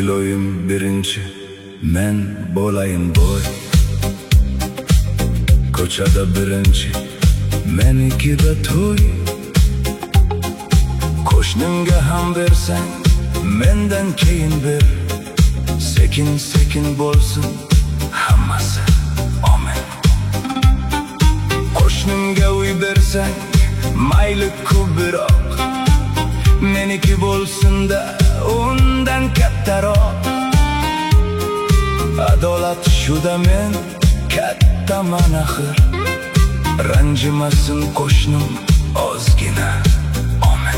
iloyim birinchi men bo'layin boy. Ko'chada birinchi menikida to'y. Qo'shnimga ham bersang mendan keyin ber. Sekin sekin bo'lsin hammasi amen. Qo'shnimga uy bersang mayli ko'proq, meniki bo'lsin-da undan kattaroq. Adolat shuda men kattaman axir. Ranjimasin qo'shnim ozgina amen.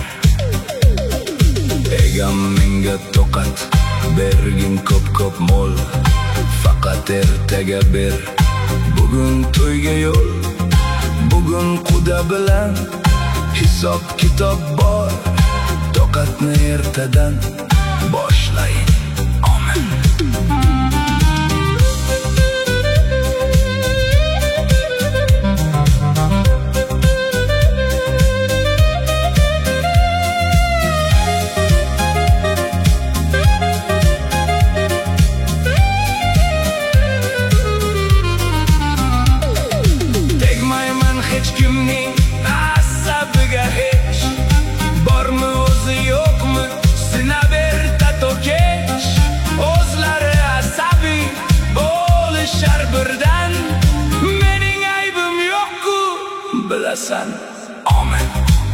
Egam menga to'qat bergin ko'p mol. Faqat ertaga ber, bugun to'yga yo'l. Bugun Xudo bilan hisob kitob bor. To'qatni ertadan boshlayin amen. Tegmayman hech kimning asabiga hech. Bormi o'zi yo'qmi sinaber tatokesh. O'zlari asabiy bo'lishar birdan. Mening aybim yo'q-ku bilasan amen.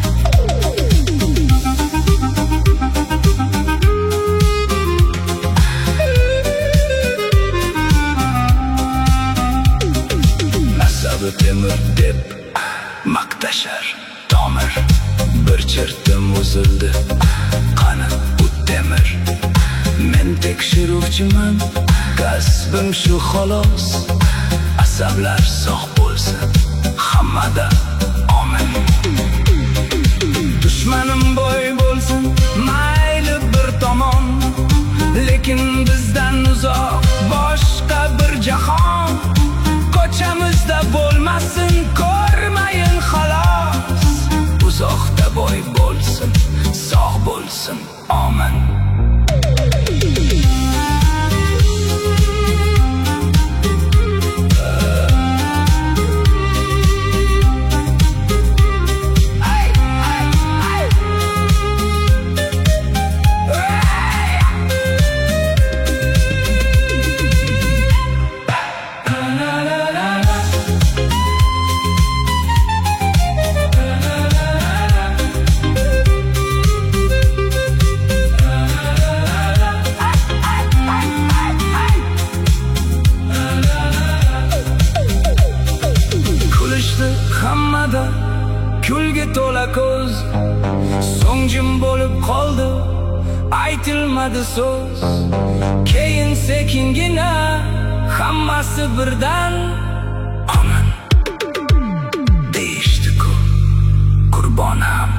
Nasabi temir deb maqtashar tomir. Bir chertim uzildi qani u temir. Men tekshiruvchiman, kasbim shu xolos. Asablar sog' bo'lsin hammada amen. Dushmanim boy bo'lsin mayli bir tomon, lekin bizdan uzoq boshqa bir jahon. Ko'chamizda bo'lmasin ko'rmayin xolos. Uzoqda boy bo'lsin, sog' bo'lsin amen. Hammada kulga to'la ko'z. So'ng jim bo'lib qoldi, aytilmadi so'z. Keyin sekingina hammasi birdan amen deyishdi-ku qurbon ham